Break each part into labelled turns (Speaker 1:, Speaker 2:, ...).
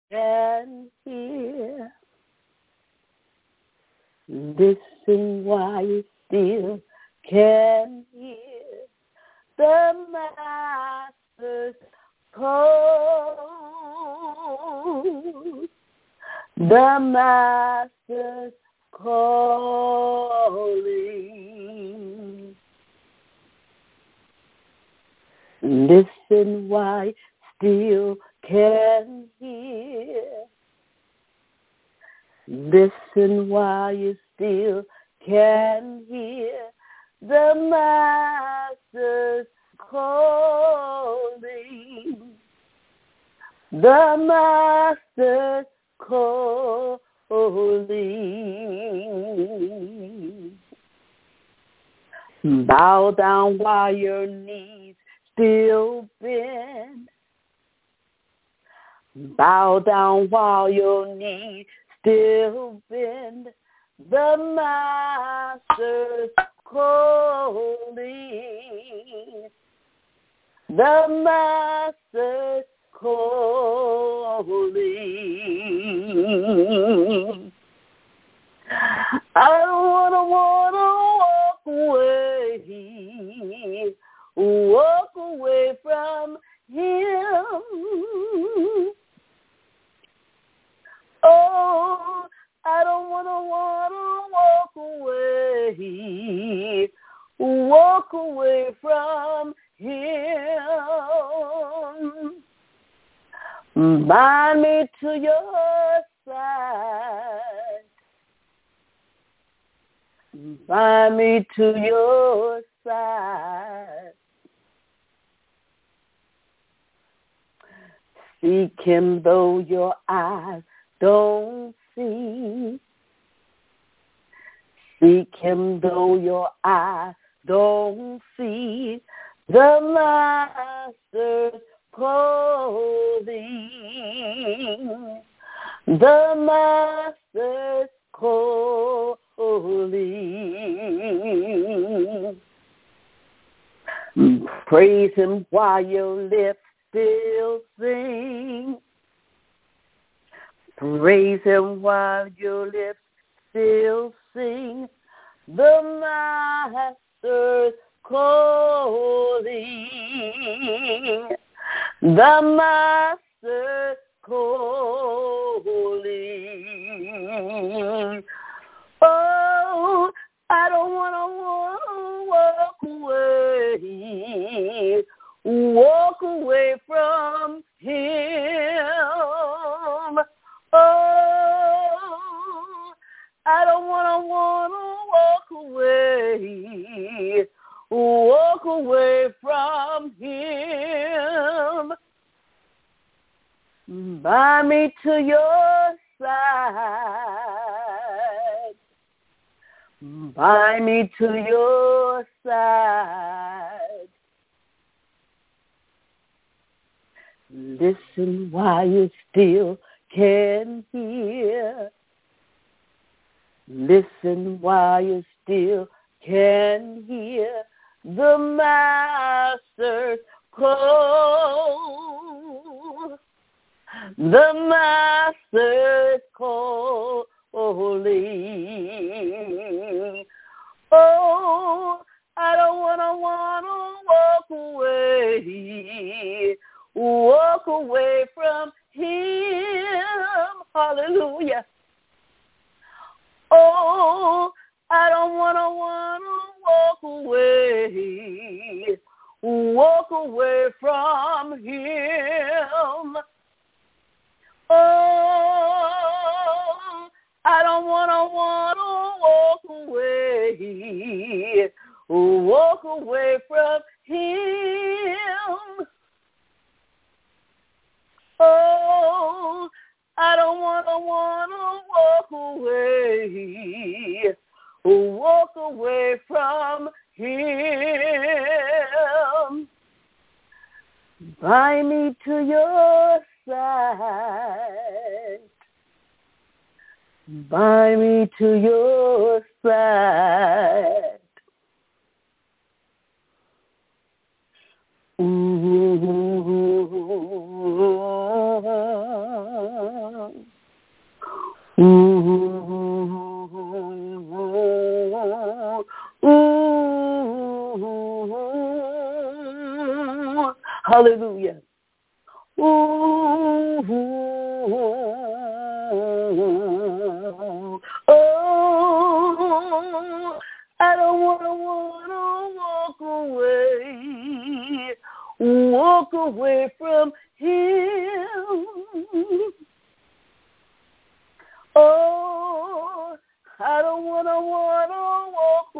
Speaker 1: can hear. Listen while you still can hear the Master's call. The Master's calling. Listen while you still can hear. Listen while you still can hear the Master's calling. The Master's calling. Bow down while your knees still bend. Bow down while your knees still bend. The Master's calling. The Master's calling. I don't wanna walk away from Him. Oh, I don't wanna walk away from Him. Bind me to your side. Bind me to your side. Seek Him though your eyes don't see. Seek Him though your eyes don't see. The Master's calling. The Master's calling. Praise Him while your lips still sing. Praise Him while your lips still sing. The Master's calling. The Master's calling. Oh, I don't want to walk away from Him. Oh, I don't want to walk away from Him. Bind me to your side. Bind me to your side. Listen while you still can hear. Listen while you still can hear the Master's call. The Master's calling. Oh, I don't want to walk away from Him. Hallelujah. Oh, I don't want to walk away from Him. Oh, I don't want to walk away from Him. Oh, I don't want to walk away from Him. Bind me to your side. Bind me to your side. Ooh. don't want to walk away from him. Oh, I don't want to walk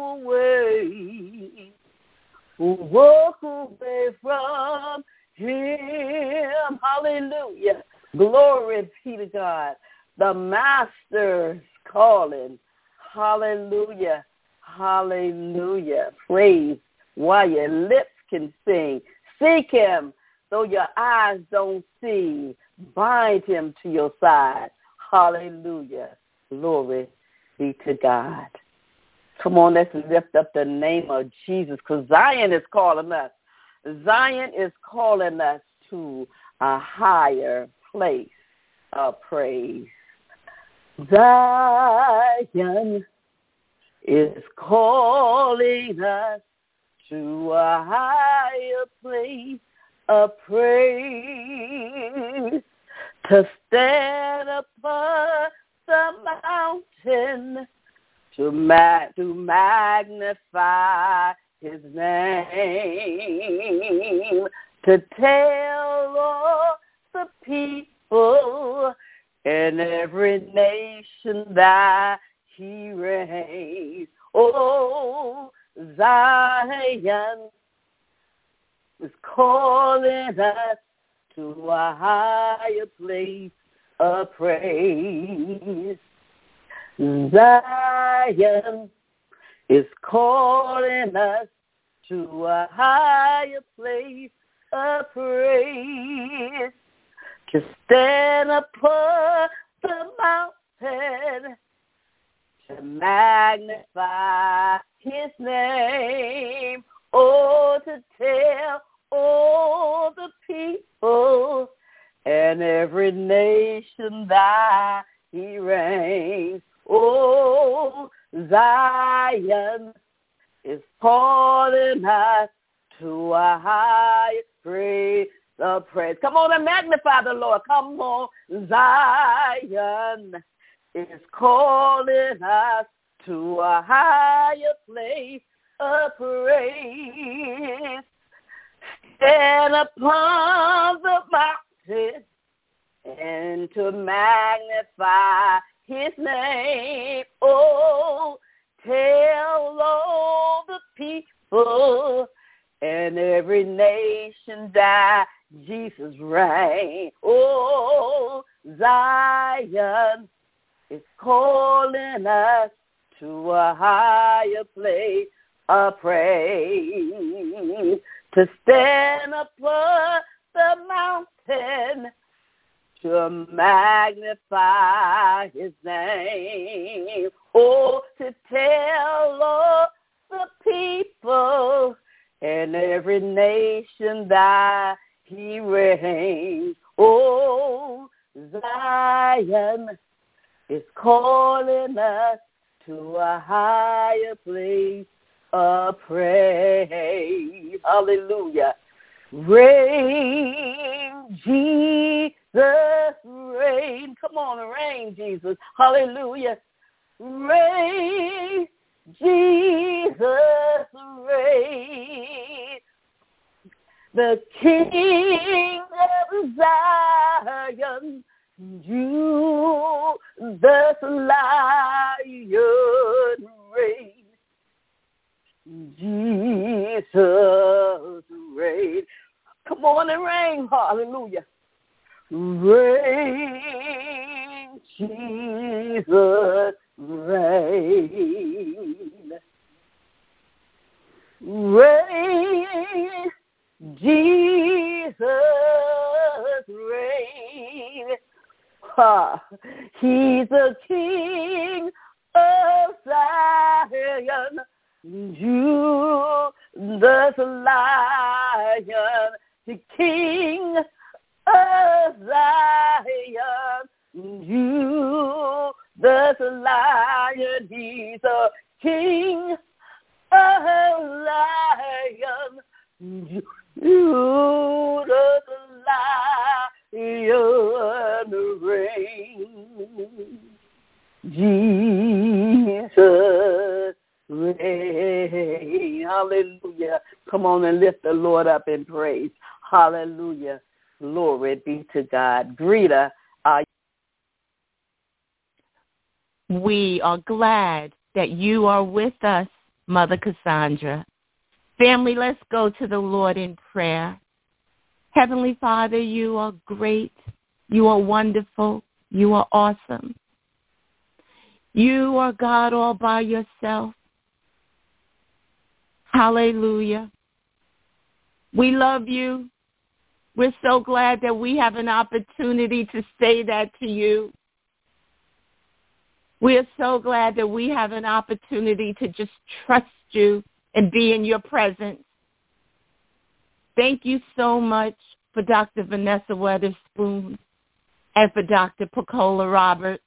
Speaker 1: away from him. Hallelujah. Glory be to God. The Master's calling. Hallelujah. Hallelujah. Praise while your lips can sing. Seek him though your eyes don't see. Bind him to your side. Hallelujah. Glory be to God. Come on, let's lift up the name of Jesus, because Zion is calling us. Zion is calling us to a higher place of praise. Zion is calling us to a higher place of praise, to stand upon the mountain, to magnify his name, to tell all the people in every nation that he reigns. Oh, Zion is calling us to a higher place of praise. Zion is calling us to a higher place of praise, to stand upon the mountain, to magnify his name, oh, to tell all the people and every nation that he reigns. Oh, Zion is calling us to a higher praise of praise. Come on and magnify the Lord. Come on, Zion is calling us to a higher place of praise. Stand upon the mountain and to magnify his name. Oh, tell all the people and every nation that Jesus reigns. Oh, Zion is calling us to a higher place of praise, to stand upon the mountain, to magnify his name. Oh, to tell all the people and every nation that he reigns. Oh, Zion is calling us to a higher place of praise. Hallelujah. Reign, Jesus, reign. Come on, reign, Jesus. Hallelujah. Reign, Jesus, reign. The King of Zion, you, the Lion, reign. Jesus, reign. Come on and reign. Hallelujah. Reign, Jesus, reign. Reign, Jesus, reign. He's the King of Zion. You, the Lion, the King of Zion. You, the Lion, he's a King of Zion. You, the Lion, reign. Jesus, reign. Hallelujah. Come on and lift the Lord up in praise. Hallelujah. Glory be to God. Greta,
Speaker 2: we are glad that you are with us, Mother Cassandra. Family, let's go to the Lord in prayer. Heavenly Father, you are great. You are wonderful. You are awesome. You are God all by yourself. Hallelujah. We love you. We're so glad that we have an opportunity to say that to you. We're so glad that we have an opportunity to just trust you and be in your presence. Thank you so much for Dr. Vanessa Weatherspoon and for Dr. Pecola Roberts.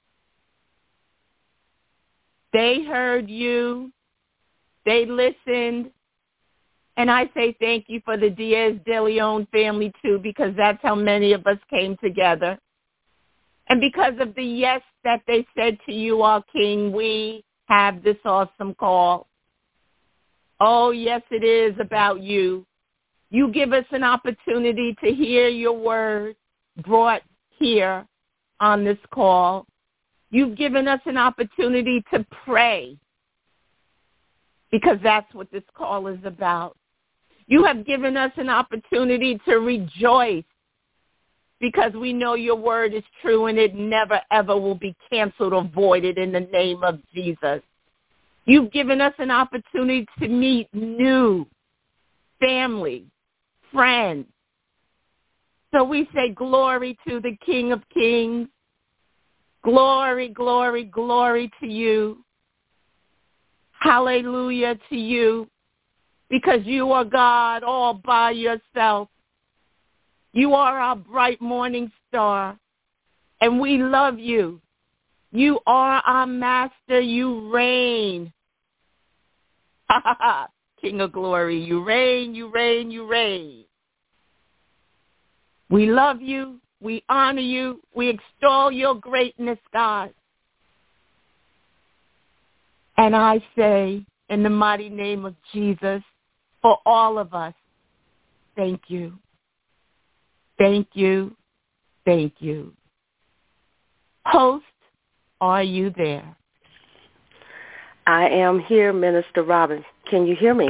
Speaker 2: They heard you. They listened. And I say thank you for the Diaz de Leon family, too, because that's how many of us came together. And because of the yes that they said to you, our King, we have this awesome call. Oh, yes, it is about you. You give us an opportunity to hear your word brought here on this call. You've given us an opportunity to pray because that's what this call is about. You have given us an opportunity to rejoice because we know your word is true and it never, ever will be canceled or voided in the name of Jesus. You've given us an opportunity to meet new family, friends. So we say glory to the King of Kings. Glory, glory, glory to you. Hallelujah to you, because you are God all by yourself. You are our bright morning star, and we love you. You are our master. You reign. King of glory, you reign, you reign, you reign. We love you. We honor you. We extol your greatness, God. And I say, in the mighty name of Jesus, for all of us, thank you. Thank you. Thank you. Host, are you there?
Speaker 3: I am here, Minister Robin. Can you hear me?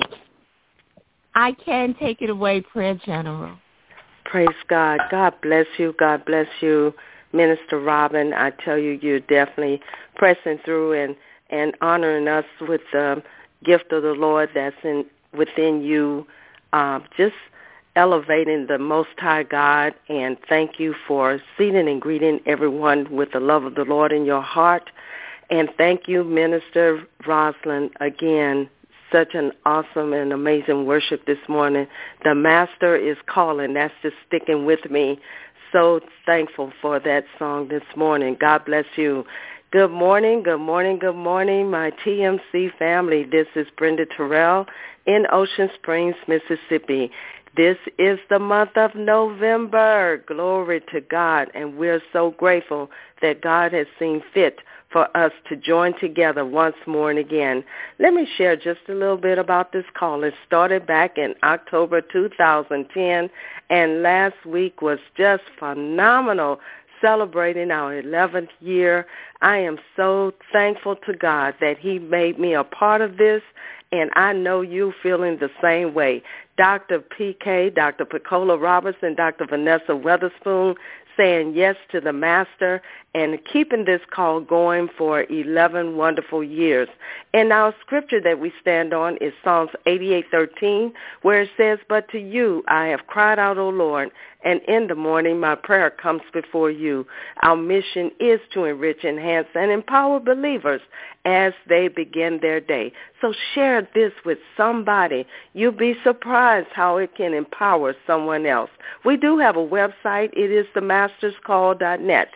Speaker 2: I can. Take it away, Prayer General.
Speaker 3: Praise God. God bless you. God bless you, Minister Robin. I tell you, you're definitely pressing through and honoring us with the gift of the Lord that's within you, just elevating the Most High God. And thank you for seating and greeting everyone with the love of the Lord in your heart. And thank you, Minister Rosalind, again. Such an awesome and amazing worship this morning. The Master is calling. That's just sticking with me. So thankful for that song this morning. God bless you. Good morning, good morning, good morning, my TMC family. This is Brenda Terrell in Ocean Springs, Mississippi. This is the month of November. Glory to God. And we're so grateful that God has seen fit for us to join together once more and again. Let me share just a little bit about this call. It started back in October 2010, and last week was just phenomenal, celebrating our 11th year. I am so thankful to God that he made me a part of this, and I know you feeling the same way. Dr. PK, Dr. Pecola Roberts, and Dr. Vanessa Weatherspoon saying yes to the Master and keeping this call going for 11 wonderful years. And our scripture that we stand on is Psalms 88:13, where it says, "But to you I have cried out, O Lord, and in the morning my prayer comes before you." Our mission is to enrich, enhance, and empower believers as they begin their day. So share this with somebody. You'll be surprised how it can empower someone else. We do have a website. It is themasterscall.net,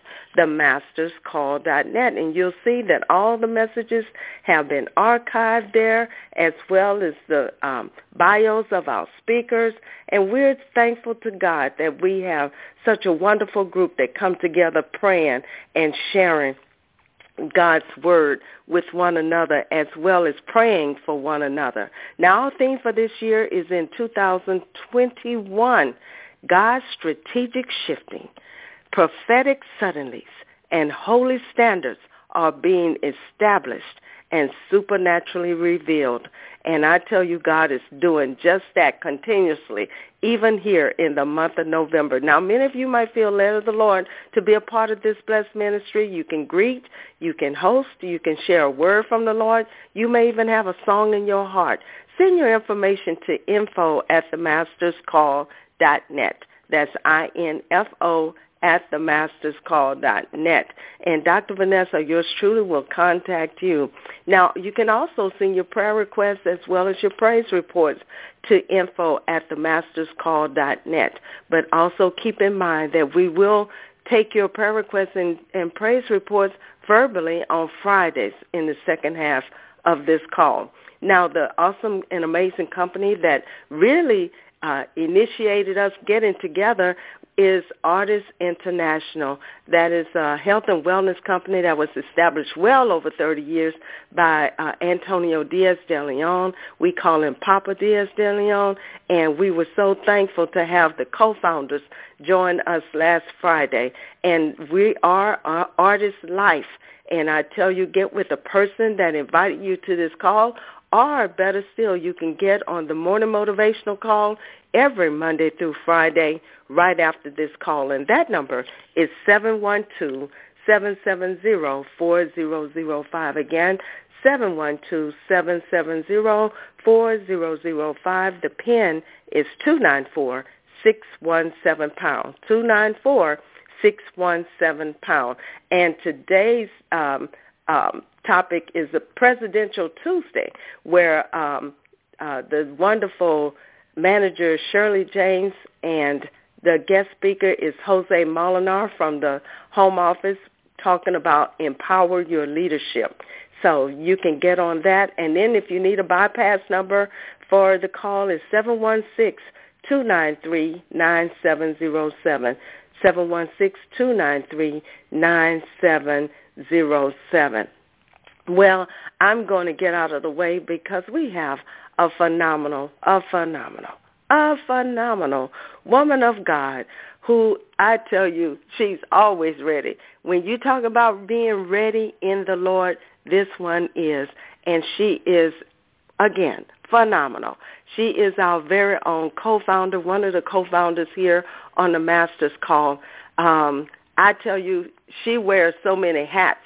Speaker 3: themasterscall.net, and you'll see that all the messages have been archived there, as well as the bios of our speakers. And we're thankful to God that we have such a wonderful group that come together praying and sharing God's word with one another as well as praying for one another. Now, our theme for this year is in 2021, God's strategic shifting, prophetic suddenlies, and holy standards are being established and supernaturally revealed. And I tell you, God is doing just that continuously, even here in the month of November. Now, many of you might feel led of the Lord to be a part of this blessed ministry. You can greet, you can host, you can share a word from the Lord. You may even have a song in your heart. Send your information to info@themasterscall.net. That's INFO @themasterscall.net. And Dr. Vanessa, yours truly, will contact you. Now, you can also send your prayer requests as well as your praise reports to info@themasterscall.net. But also keep in mind that we will take your prayer requests and praise reports verbally on Fridays in the second half of this call. Now, the awesome and amazing company that really initiated us getting together is Artists International. That is a health and wellness company that was established well over 30 years by Antonio Diaz de Leon. We call him Papa Diaz de Leon, and we were so thankful to have the co-founders join us last Friday. And we are Artist Life. And I tell you, get with the person that invited you to this call, or better still, you can get on the morning motivational call every Monday through Friday right after this call. And that number is 712-770-4005. Again, 712-770-4005. The PIN is 294-617-pound. 294-617-pound. And today's topic is a Presidential Tuesday, where the wonderful manager Shirley James and the guest speaker is Jose Molinar from the Home Office, talking about empower your leadership. So you can get on that. And then if you need a bypass number for the call, is 716-293-9707. 716-293-9707. Well, I'm going to get out of the way because we have a phenomenal woman of God who, I tell you, she's always ready. When you talk about being ready in the Lord, this one is. And she is, again, phenomenal. She is our very own co-founder, one of the co-founders here on the Masters Call. I tell you, she wears so many hats.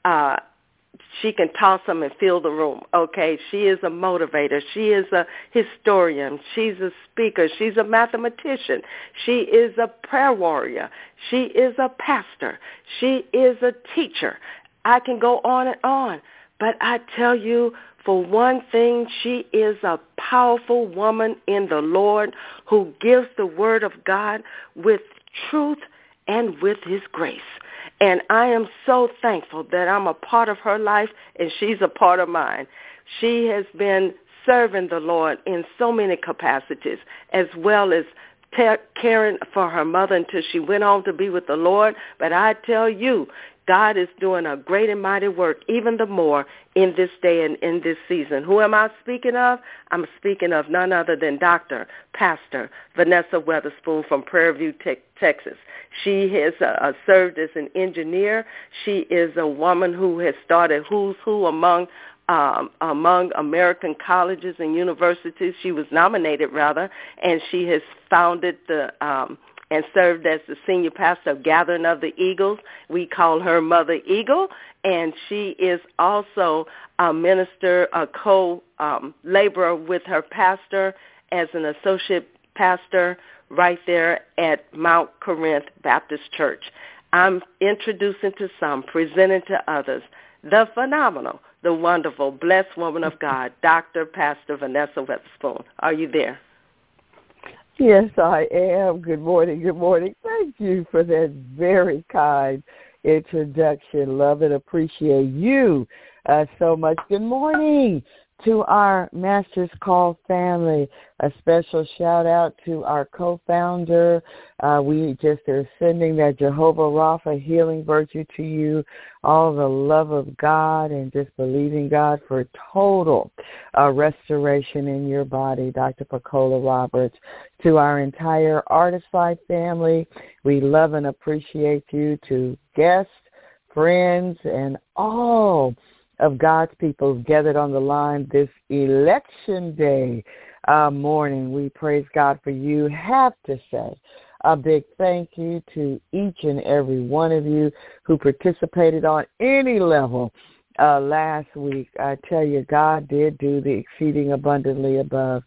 Speaker 3: She can toss them and fill the room, okay? She is a motivator. She is a historian. She's a speaker. She's a mathematician. She is a prayer warrior. She is a pastor. She is a teacher. I can go on and on. But I tell you, for one thing, she is a powerful woman in the Lord who gives the word of God with truth and with his grace. And I am so thankful that I'm a part of her life and she's a part of mine. She has been serving the Lord in so many capacities, as well as caring for her mother until she went on to be with the Lord. But I tell you, God is doing a great and mighty work, even the more in this day and in this season. Who am I speaking of? I'm speaking of none other than Dr. Pastor Vanessa Weatherspoon from Prairie View, Texas. She has served as an engineer. She is a woman who has started Who's Who among American colleges and universities. She was nominated, rather, and she has founded and served as the senior pastor of Gathering of the Eagles. We call her Mother Eagle, and she is also a minister, a co-laborer with her pastor as an associate pastor right there at Mount Corinth Baptist Church. I'm introducing to some, presenting to others, the phenomenal, the wonderful, blessed woman of God, Dr. Pastor Vanessa Weatherspoon. Are you there?
Speaker 4: Yes, I am. Good morning. Good morning. Thank you for that very kind introduction. Love and appreciate you so much. Good morning To our Master's Call family, a special shout out to our co-founder. We just are sending that Jehovah Rapha healing virtue to you, all the love of God, and just believing God for total restoration in your body, Dr. Pacola Roberts. To our entire Artistside family, we love and appreciate you. To guests, friends, and all of God's people gathered on the line this election day morning. We praise God for you. Have to say a big thank you to each and every one of you who participated on any level last week. I tell you, God did do the exceeding abundantly above.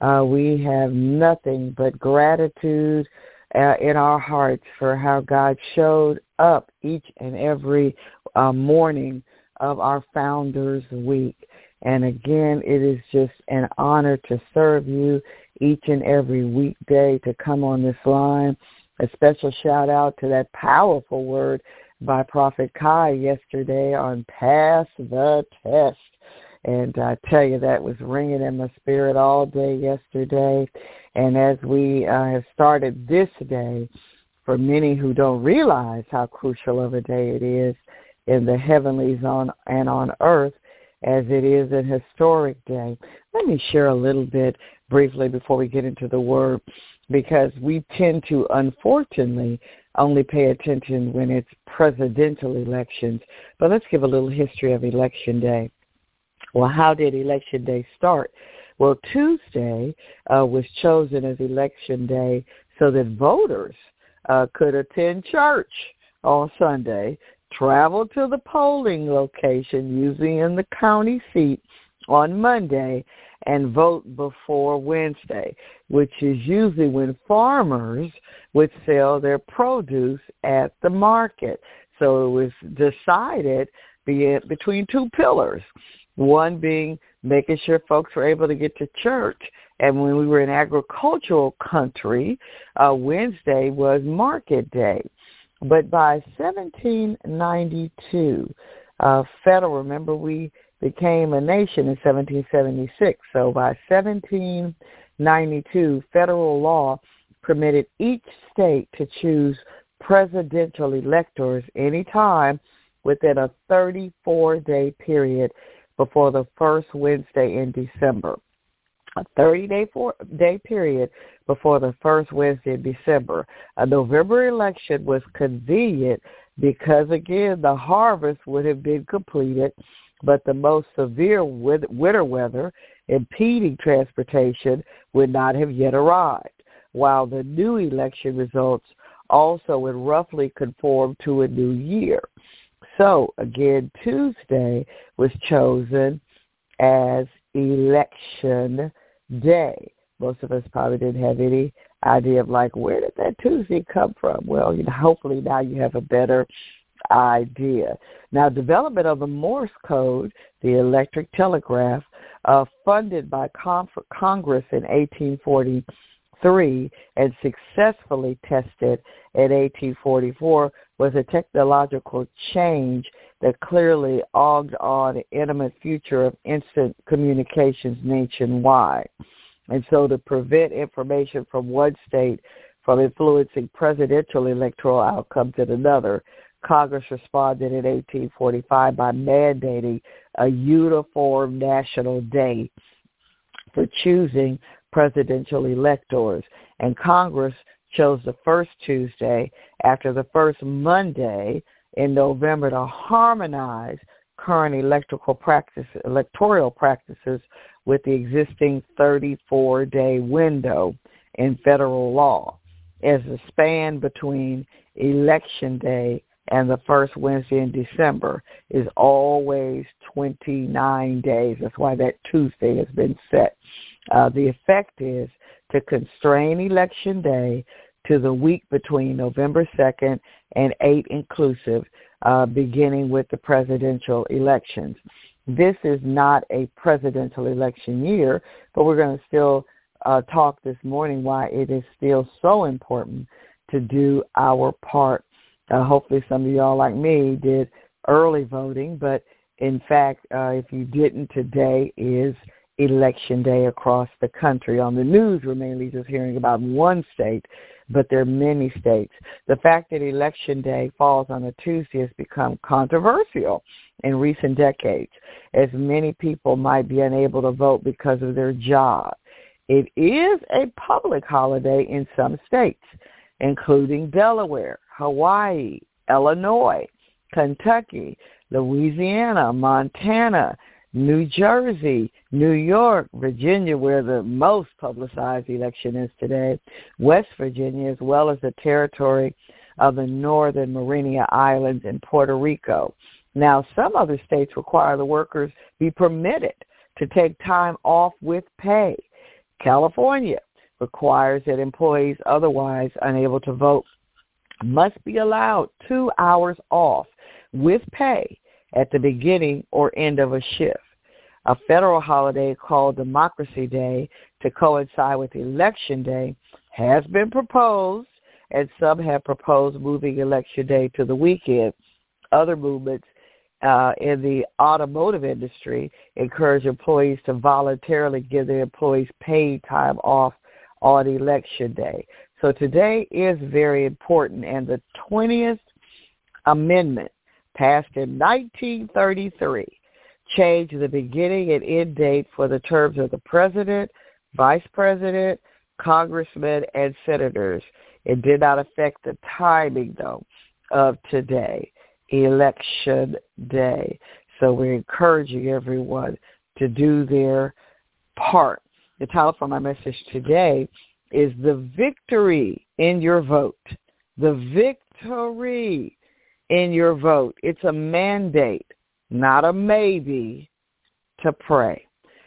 Speaker 4: We have nothing but gratitude in our hearts for how God showed up each and every morning of our Founders Week. And again, it is just an honor to serve you each and every weekday to come on this line. A special shout out to that powerful word by Prophet Kai yesterday on Pass the Test. And I tell you, that was ringing in my spirit all day yesterday. And as we have started this day, for many who don't realize how crucial of a day it is in the heavenlies and on earth, as it is a historic day. Let me share a little bit briefly before we get into the word, because we tend to, unfortunately, only pay attention when it's presidential elections. But let's give a little history of Election Day. Well, how did Election Day start? Well, Tuesday was chosen as Election Day so that voters could attend church on Sunday, travel to the polling location, usually in the county seat, on Monday, and vote before Wednesday, which is usually when farmers would sell their produce at the market. So it was decided between two pillars, one being making sure folks were able to get to church. And when we were an agricultural country, Wednesday was market day. But by 1792, remember we became a nation in 1776. So by 1792, federal law permitted each state to choose presidential electors anytime within a 34-day period before the first Wednesday in December. A 30-day period before the first Wednesday in December. A November election was convenient because, again, the harvest would have been completed, but the most severe winter weather impeding transportation would not have yet arrived, while the new election results also would roughly conform to a new year. So, again, Tuesday was chosen as Election Day. Most of us probably didn't have any idea of, where did that Tuesday come from? Well, hopefully now you have a better idea. Now, development of the Morse code, the electric telegraph, funded by Congress in 1843 and successfully tested in 1844, was a technological change that clearly augured on an intimate future of instant communications nationwide. And so to prevent information from one state from influencing presidential electoral outcomes in another, Congress responded in 1845 by mandating a uniform national day for choosing presidential electors. And Congress chose the first Tuesday after the first Monday in November to harmonize current electoral practices with the existing 34-day window in federal law, as the span between Election Day and the first Wednesday in December is always 29 days. That's why that Tuesday has been set. The effect is to constrain Election Day to the week between November 2nd and 8 inclusive, beginning with the presidential elections. This is not a presidential election year, but we're going to still talk this morning why it is still so important to do our part. Hopefully some of y'all like me did early voting, but In fact, if you didn't, today is Election Day across the country. On the news, we're mainly just hearing about one state, but there are many states. The fact that Election Day falls on a Tuesday has become controversial in recent decades, as many people might be unable to vote because of their job. It is a public holiday in some states, including Delaware, Hawaii, Illinois, Kentucky, Louisiana, Montana, New Jersey, New York, Virginia, where the most publicized election is today, West Virginia, as well as the territory of the Northern Mariana Islands and Puerto Rico. Now, some other states require the workers be permitted to take time off with pay. California requires that employees otherwise unable to vote must be allowed 2 hours off with pay at the beginning or end of a shift. A federal holiday called Democracy Day to coincide with Election Day has been proposed, and some have proposed moving Election Day to the weekend. Other movements in the automotive industry encourage employees to voluntarily give their employees paid time off on Election Day. So today is very important, and the 20th Amendment, passed in 1933, changed the beginning and end date for the terms of the president, vice president, congressmen, and senators. It did not affect the timing, though, of today, Election Day. So we're encouraging everyone to do their part. The title for my message today is The Victory in Your Vote. The victory in your vote. It's a mandate, not a maybe, to pray.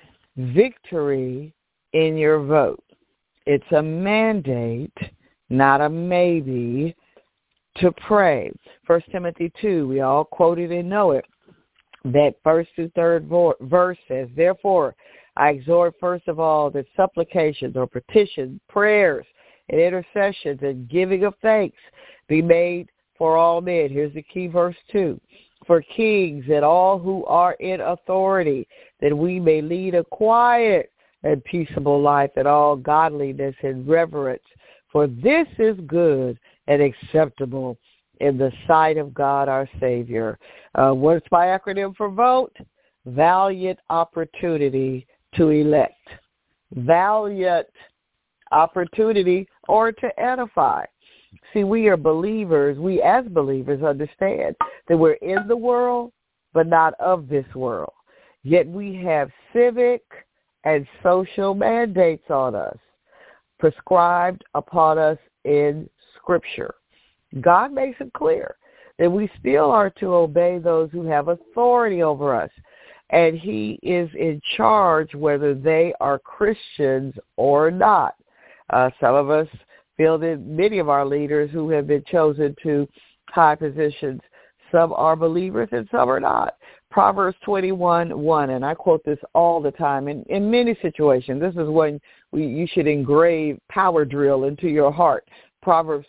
Speaker 4: Victory in your vote. It's a mandate, not a maybe, to pray. 1 Timothy 2, we all quote it and know it. That first through third verse says, therefore, I exhort first of all that supplications or petitions, prayers, and intercessions and giving of thanks be made for all men. Here's the key verse 2. For kings and all who are in authority, that we may lead a quiet and peaceable life in all godliness and reverence. For this is good and acceptable in the sight of God our Savior. What's my acronym for vote? Valiant opportunity to elect. Valiant opportunity or to edify. See, we are believers. We as believers understand that we're in the world, but not of this world. Yet we have civic and social mandates on us, prescribed upon us in Scripture. God makes it clear that we still are to obey those who have authority over us, and He is in charge whether they are Christians or not. Some of us feel that many of our leaders who have been chosen to high positions, some are believers and some are not. Proverbs 21:1, and I quote this all the time in many situations. This is when you should engrave power drill into your heart. Proverbs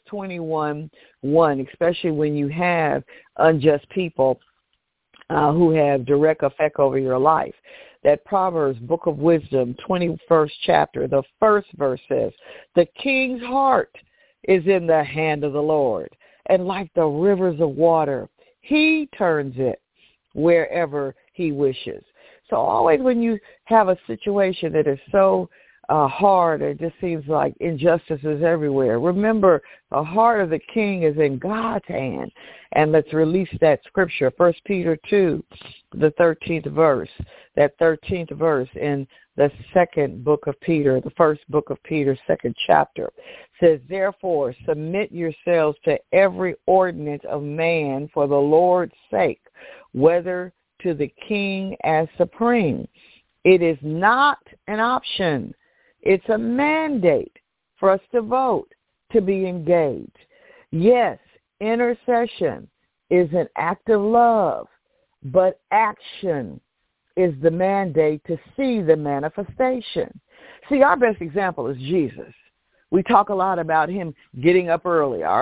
Speaker 4: 21:1, especially when you have unjust people who have direct effect over your life. That Proverbs, Book of Wisdom, 21st chapter, the first verse says, the king's heart is in the hand of the Lord, and like the rivers of water, He turns it wherever He wishes. So always when you have a situation that is so hard, it just seems like injustice is everywhere. Remember, the heart of the king is in God's hand. And let's release that scripture, 1 Peter 2, the 13th verse. That 13th verse in the second book of Peter, the first book of Peter, second chapter, says, therefore, submit yourselves to every ordinance of man for the Lord's sake, whether to the king as supreme. It is not an option. It's a mandate for us to vote, to be engaged. Yes, intercession is an act of love, but action is the mandate to see the manifestation. See, our best example is Jesus. We talk a lot about Him getting up early. Our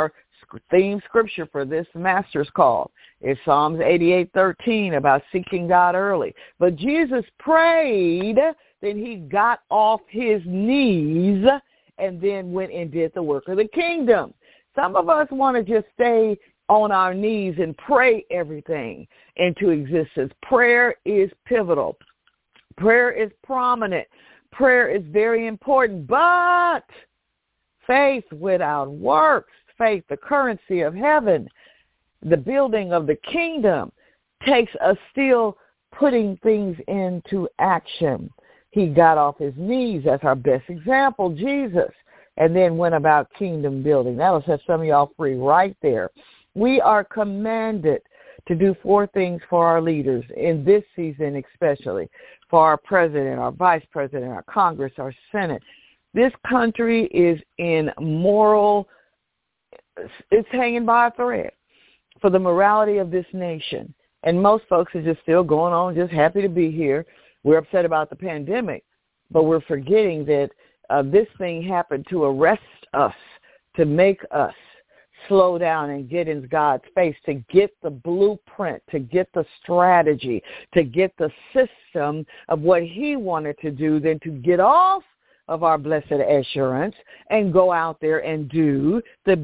Speaker 4: theme scripture for this master's call is Psalms 88:13 about seeking God early. But Jesus prayed, then he got off his knees and then went and did the work of the kingdom. Some of us want to just stay on our knees and pray everything into existence. Prayer is pivotal. Prayer is prominent. Prayer is very important. But faith without works, faith, the currency of heaven, the building of the kingdom, takes us still putting things into action. He got off his knees. That's our best example, Jesus, and then went about kingdom building. That'll set some of y'all free right there. We are commanded to do 4 things for our leaders in this season, especially for our president, our vice president, our Congress, our Senate. This country is in moral, it's hanging by a thread for the morality of this nation. And most folks are just still going on, just happy to be here. We're upset about the pandemic, but we're forgetting that this thing happened to arrest us, to make us slow down and get in God's face, to get the blueprint, to get the strategy, to get the system of what he wanted to do, then to get off of our blessed assurance and go out there and do the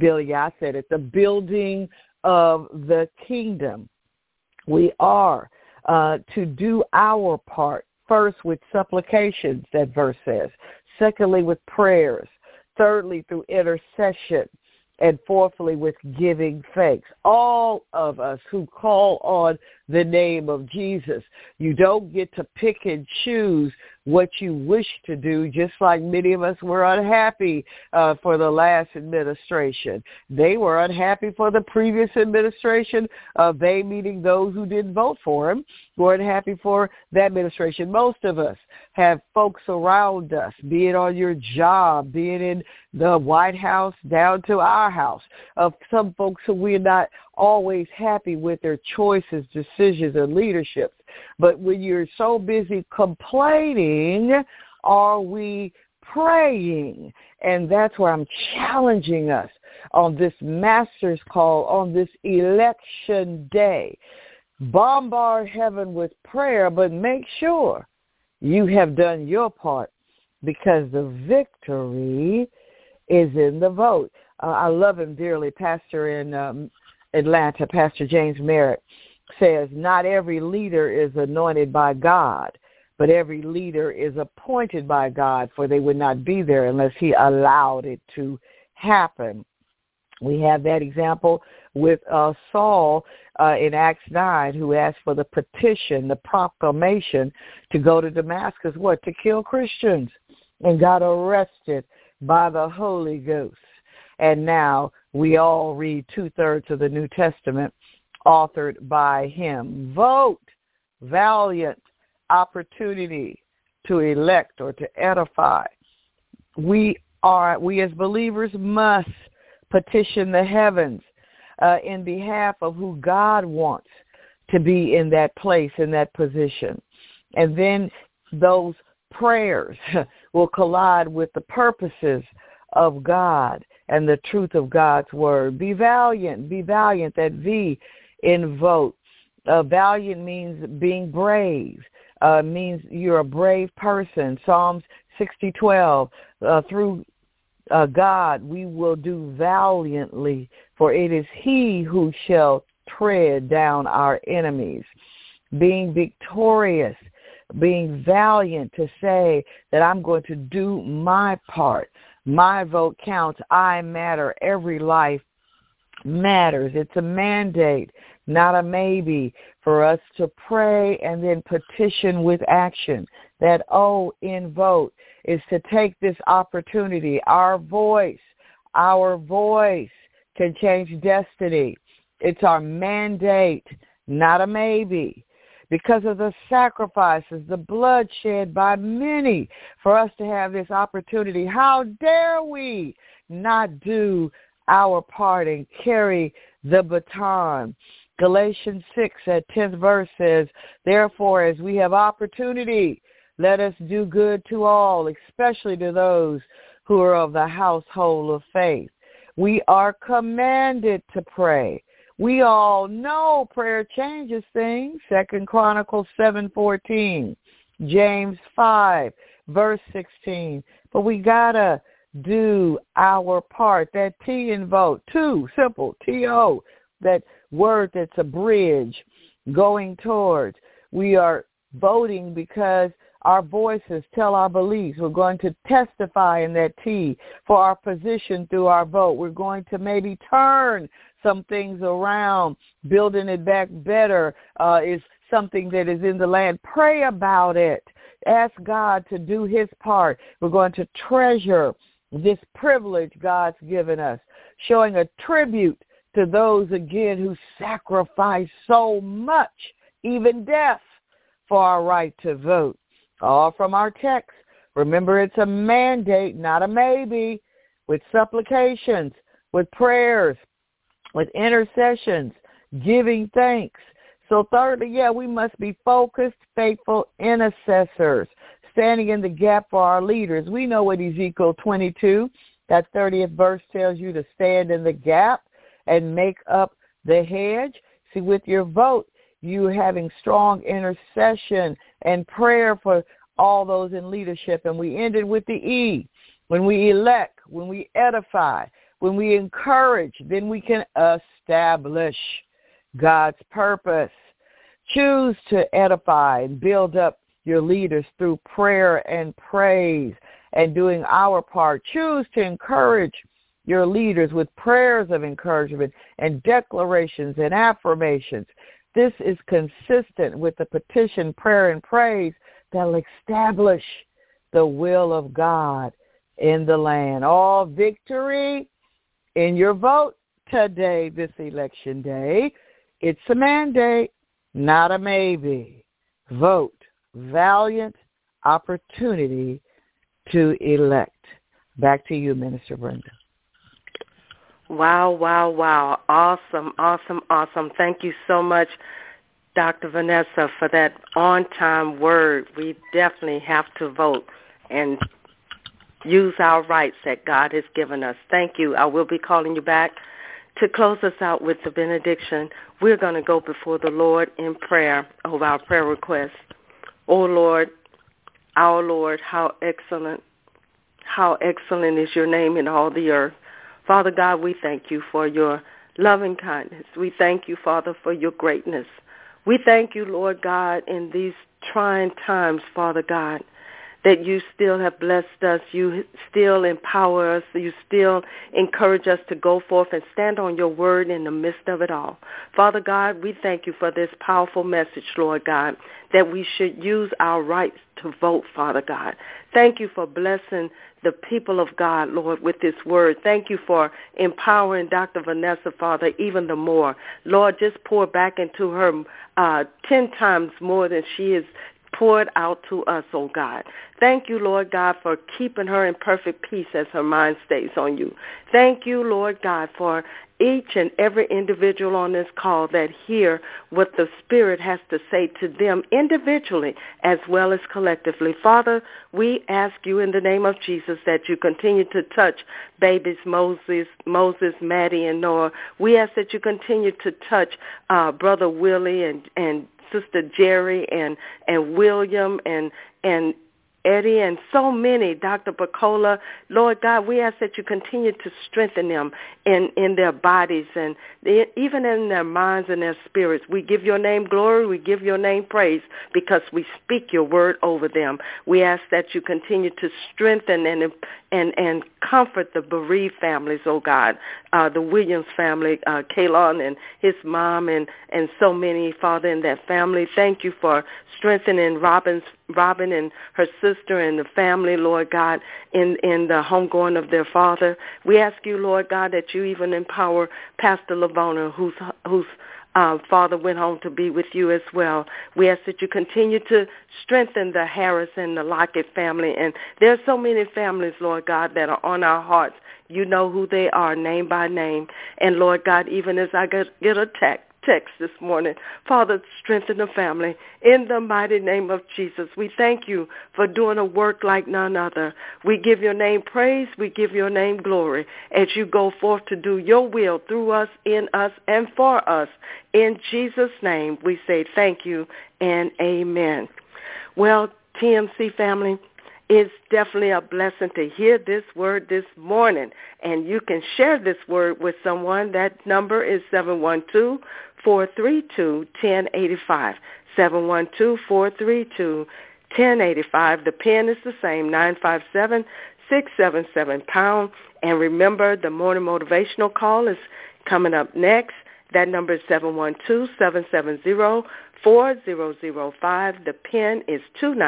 Speaker 4: building of the kingdom. We are to do our part, first with supplications, that verse says. Secondly, with prayers. Thirdly, through intercession. And fourthly, with giving thanks. All of us who call on the name of Jesus, you don't get to pick and choose what you wish to do, just like many of us were unhappy for the last administration. They were unhappy for the previous administration. They, meaning those who didn't vote for him, were unhappy for that administration. Most of us have folks around us, be it on your job, be it in the White House, down to our house, of some folks who we're not always happy with their choices, decisions, and leaderships. But when you're so busy complaining, are we praying? And that's where I'm challenging us on this master's call, on this election day. Bombard heaven with prayer, but make sure you have done your part, because the victory is in the vote. I love him dearly. Pastor in Atlanta, Pastor James Merritt, says, not every leader is anointed by God, but every leader is appointed by God, for they would not be there unless he allowed it to happen. We have that example with Saul in Acts 9, who asked for the petition, the proclamation to go to Damascus, what? To kill Christians, and got arrested by the Holy Ghost. And now we all read 2/3 of the New Testament authored by him. Vote, valiant opportunity to elect or to edify. We as believers must petition the heavens in behalf of who God wants to be in that place, in that position. And then those prayers will collide with the purposes of God and the truth of God's word. Be valiant, that V in vote. Valiant means being brave, means you're a brave person. Psalms 60:12, through God we will do valiantly, for it is he who shall tread down our enemies. Being victorious, being valiant to say that I'm going to do my part. My vote counts. I matter. Every life matters. It's a mandate, not a maybe, for us to pray and then petition with action. That O in vote is to take this opportunity. Our voice can change destiny. It's our mandate, not a maybe. Because of the sacrifices, the blood shed by many for us to have this opportunity, how dare we not do our part and carry the baton? Galatians 6 at 10th verse says, therefore, as we have opportunity, let us do good to all, especially to those who are of the household of faith. We are commanded to pray. We all know prayer changes things. 2 Chronicles 7:14, James 5, verse 16. But we got to do our part. That T in vote, too, simple, T-O, that word that's a bridge going towards. We are voting because our voices tell our beliefs. We're going to testify in that T for our position through our vote. We're going to maybe turn some things around. Building it back better is something that is in the land. Pray about it. Ask God to do his part. We're going to treasure this privilege God's given us, showing a tribute to those, again, who sacrifice so much, even death, for our right to vote. All from our text. Remember, it's a mandate, not a maybe, with supplications, with prayers, with intercessions, giving thanks. So thirdly, we must be focused, faithful intercessors, standing in the gap for our leaders. We know what Ezekiel 22, that 30th verse tells you, to stand in the gap and make up the hedge. See, with your vote, you having strong intercession and prayer for all those in leadership. And we ended with the E. When we elect, when we edify, when we encourage, then we can establish God's purpose. Choose to edify and build up your leaders through prayer and praise and doing our part. Choose to encourage your leaders with prayers of encouragement and declarations and affirmations. This is consistent with the petition, prayer, and praise that will establish the will of God in the land. All victory in your vote today, this election day. It's a mandate, not a maybe. Vote. Valiant opportunity to elect. Back to you, Minister Brenda.
Speaker 3: Wow, wow, wow. Awesome, awesome, awesome. Thank you so much, Dr. Vanessa, for that on-time word. We definitely have to vote and use our rights that God has given us. Thank you. I will be calling you back to close us out with the benediction. We're going to go before the Lord in prayer over our prayer requests. Oh, Lord, our Lord, how excellent is your name in all the earth. Father God, we thank you for your loving kindness. We thank you, Father, for your greatness. We thank you, Lord God, in these trying times, Father God, that you still have blessed us. You still empower us. You still encourage us to go forth and stand on your word in the midst of it all. Father God, we thank you for this powerful message, Lord God, that we should use our rights to vote, Father God. Thank you for blessing the people of God, Lord, with this word. Thank you for empowering Dr. Vanessa, Father, even the more. Lord, just pour back into her 10 times more than she is poured out to us, oh God. Thank you, Lord God, for keeping her in perfect peace as her mind stays on you. Thank you, Lord God, for each and every individual on this call that hear what the Spirit has to say to them individually as well as collectively. Father, we ask you in the name of Jesus that you continue to touch babies Moses, Maddie, and Noah. We ask that you continue to touch Brother Willie and Sister Jerry and William and Eddie and so many, Dr. Bacola. Lord God, we ask that you continue to strengthen them in their bodies and even in their minds and their spirits. We give your name glory. We give your name praise because we speak your word over them. We ask that you continue to strengthen and comfort the bereaved families, oh God, the Williams family, Kalon and his mom and so many, Father, in that family. Thank you for strengthening Robin and her sister and the family, Lord God, in the homegoing of their father. We ask you, Lord God, that you even empower Pastor Lavona, whose father went home to be with you as well. We ask that you continue to strengthen the Harris and the Lockett family. And there are so many families, Lord God, that are on our hearts. You know who they are, name by name. And, Lord God, even as I get a text text this morning. Father, strengthen the family. In the mighty name of Jesus, we thank you for doing a work like none other. We give your name praise. We give your name glory as you go forth to do your will through us, in us, and for us. In Jesus' name, we say thank you and amen. Well, TMC family, it's definitely a blessing to hear this word this morning, and you can share this word with someone. That number is 712-432-1085, 712-432-1085. The PIN is the same, 957-677#. And remember, the morning motivational call is coming up next. That number is 712-770-4005. The PIN is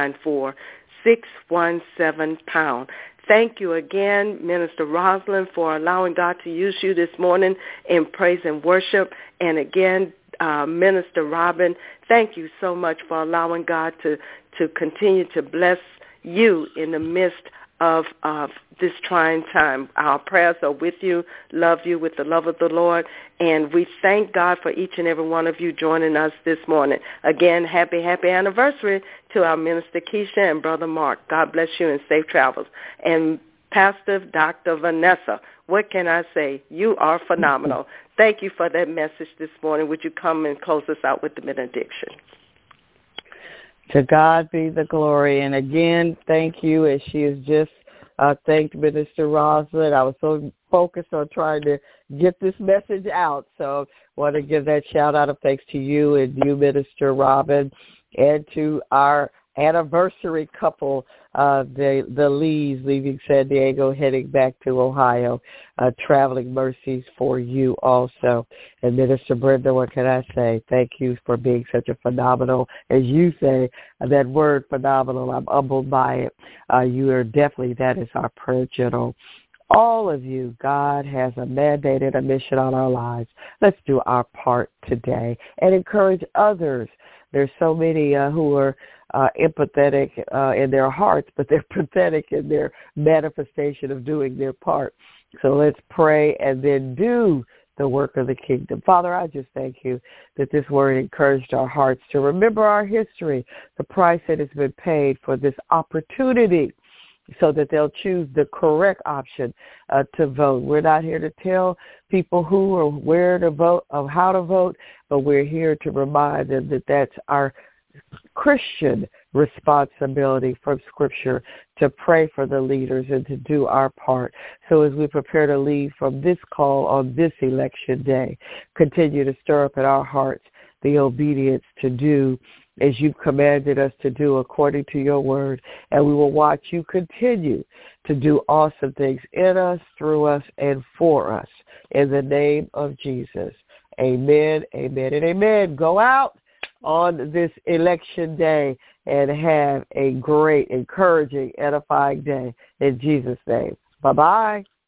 Speaker 3: 294-617#. Thank you again, Minister Rosalind, for allowing God to use you this morning in praise and worship. And again, Minister Robin, thank you so much for allowing God to continue to bless you in the midst of this trying time. Our prayers are with you, love you with the love of the Lord, and we thank God for each and every one of you joining us this morning. Again, happy anniversary to our Minister Keisha and Brother Mark. God bless you and safe travels. And Pastor Dr. Vanessa, what can I say? You are phenomenal. Thank you for that message this morning. Would you come and close us out with the benediction?
Speaker 4: To God be the glory. And again, thank you, as she has just thanked Minister Rosalind. I was so focused on trying to get this message out. So I want to give that shout out of thanks to you and you, Minister Robin, and to our anniversary couple, the Lees, leaving San Diego, heading back to Ohio. Traveling mercies for you also. And Minister Brenda, what can I say? Thank you for being such a phenomenal, as you say, that word phenomenal. I'm humbled by it. You are definitely, that is our prayer general. All of you, God has a mandate and a mission on our lives. Let's do our part today and encourage others. There's so many who are empathetic in their hearts, but they're pathetic in their manifestation of doing their part. So let's pray and then do the work of the kingdom. Father, I just thank you that this word encouraged our hearts to remember our history, the price that has been paid for this opportunity, so that they'll choose the correct option to vote. We're not here to tell people who or where to vote, or how to vote, but we're here to remind them that that's our Christian responsibility from Scripture, to pray for the leaders and to do our part. So as we prepare to leave from this call on this election day, continue to stir up in our hearts the obedience to do as you've commanded us to do according to your word. And we will watch you continue to do awesome things in us, through us, and for us. In the name of Jesus. Amen, amen, and amen. Go out on this election day and have a great, encouraging, edifying day in Jesus' name. Bye-bye.